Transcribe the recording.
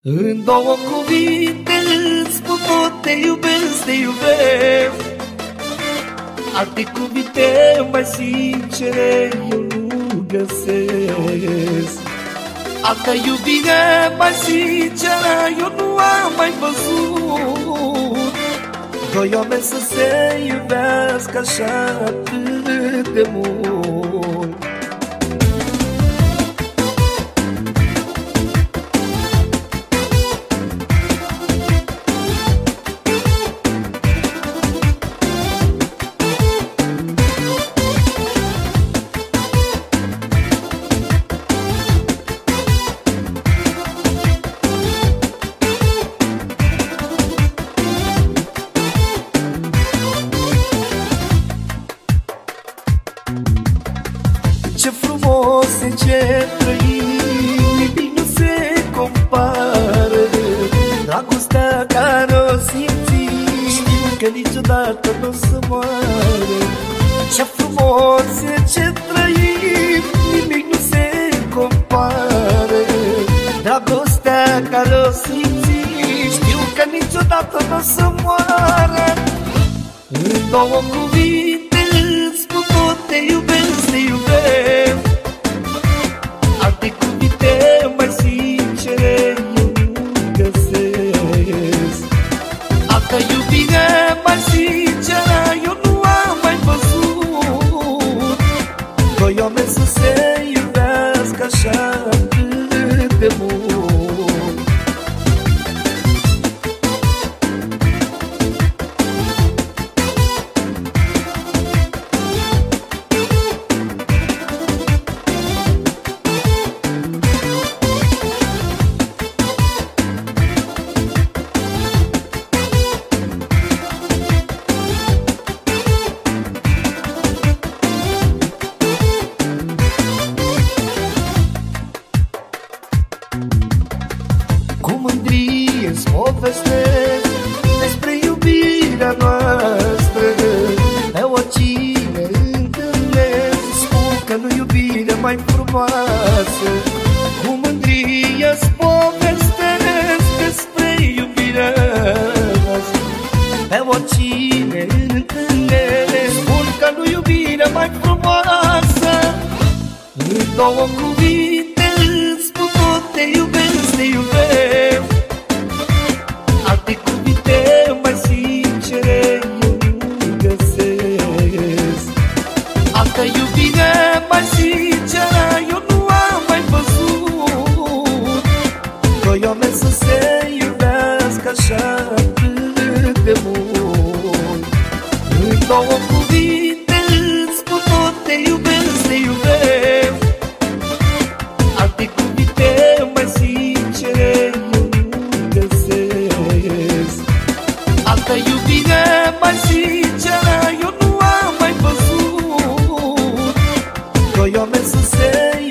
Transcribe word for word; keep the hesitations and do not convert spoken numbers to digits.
În două cuvinte îți spun tot, te iubesc, te iubesc. Alte cuvinte mai sincere eu nu găsesc. Altă iubire mai sinceră eu nu am mai văzut. Doi oameni să se iubească așa atât de mult. Ce frumos e ce trăim, nimic nu se compară. Dragostea care o simți, știu că niciodată nu o să moară. Ce frumos e ce trăim, nimic nu se compară. Dragostea care o simți, știu că niciodată nu o să moară. În două cuvinte îți spun tot, te iubesc, te iubesc. Alte cuvinte mai sincere eu nu găsesc. Altă iubire mai sinceră eu nu am mai văzut. Doi oameni să se iubească așa atât de mult. Cu mândrie îți povestesc despre iubirea noastră. Pe oricine întâlnesc spun că nu iubire mai frumoasă. Cu mândrie îți povestesc despre iubirea noastră. Pe oricine întâlnesc spun că nu iubire mai frumoasă. În două cuvinte îți spun tot, te iubesc, te iubesc. Alte cuvinte mai sincere eu nu găsesc. Altă iubire mai sinceră eu nu am mai văzut. Doi oameni să se iubească așa atât de mult. În două cuvinte îți spun tot, te iubesc, te iubesc. Alte cuvinte mai sincere eu nu găsesc. Altă iubire mai sinceră eu nu am mai văzut. Doi oameni să se